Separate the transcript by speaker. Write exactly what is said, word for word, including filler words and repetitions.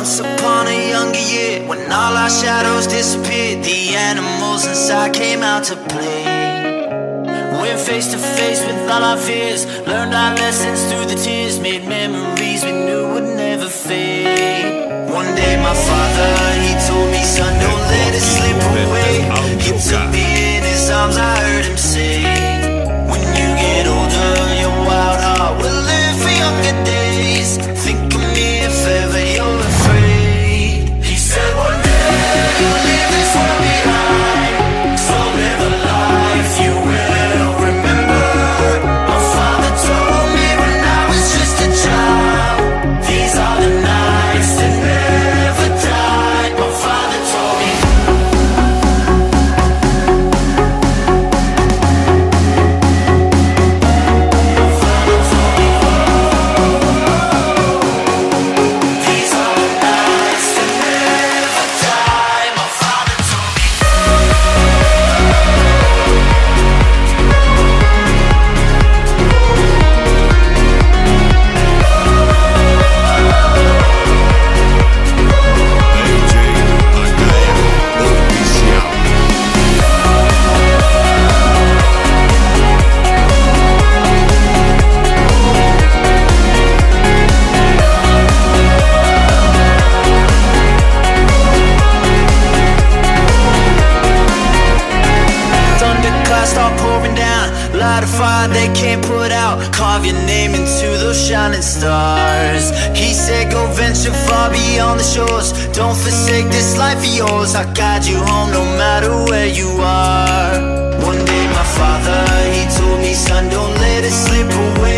Speaker 1: Once upon a younger year, when all our shadows disappeared, the animals inside came out to play. Went face to face with all our fears, learned our lessons through the tears, made memories we knew would never fade. One day my father, he told me, son, don't let it slip away. He took me in his arms, I heard him say, when you get older, your wild heart will live for younger days. Think of me if ever you're afraid. He said one day you'll leave this world behind, so live a life you will remember. My father told me when I was just a child, these are the nights that never died. My father told me. My father told me, these are the nights that never die. My father told me. Thunderclouds start pouring down, light a fire they can't put out, carve your name into those shining stars. He said go venture far beyond the shores, don't forsake this life of yours, I'll guide you home no matter where you are. One day my father, he told me, son, don't let it slip away.